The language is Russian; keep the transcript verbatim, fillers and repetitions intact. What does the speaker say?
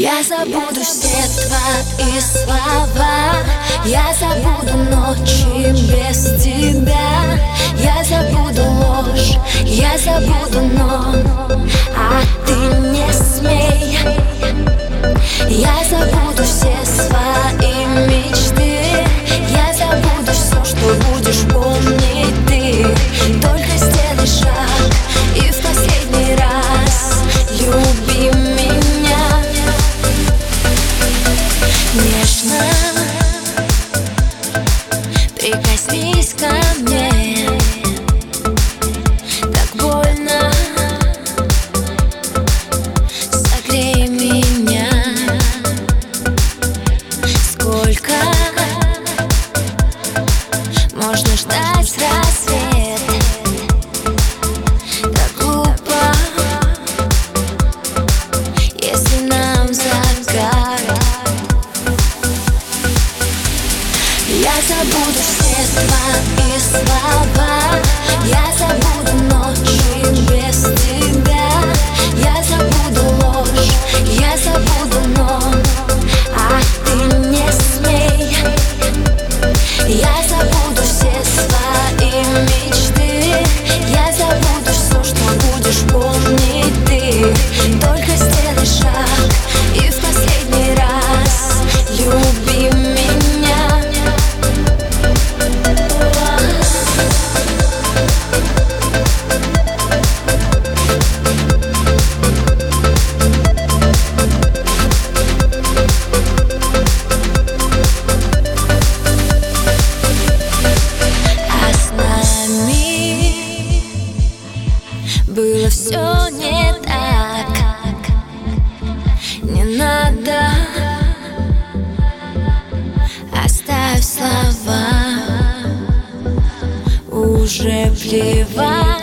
Я забуду все твои слова, я забуду ночи без тебя, я забуду ложь, я забуду но, а ты не смей. Я забуду все свои мечты, я забуду все, что будешь помнить ты. Только сделай шаг и в последний раз люби меня нежно, прикоснись ко мне. Так больно, согрей меня. Сколько можно ждать рассвет? Так глупо, если нам загадать. Я забуду все твои слова, я забуду ночи без тебя, я забуду ложь, я забуду но, а ты не смей. Я забуду все свои мечты, я забуду все, что будешь помнить ты. Только сделай шаг и в последний раз люби меня. Было все не так, не надо, оставь слова, уже плевать.